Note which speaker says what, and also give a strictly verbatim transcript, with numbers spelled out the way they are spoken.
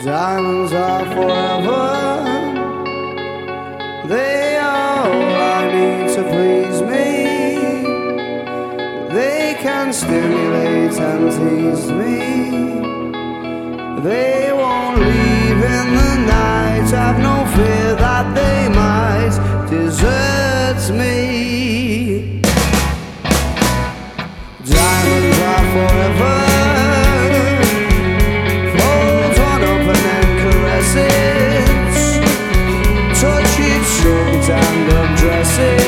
Speaker 1: Diamonds are forever. They are all I need to please me. They can stimulate and tease me. They won't leave in the night. I've no fear that they might desert me. Diamonds are forever. Flows on open and caresses. Touch it, soak it and undress it.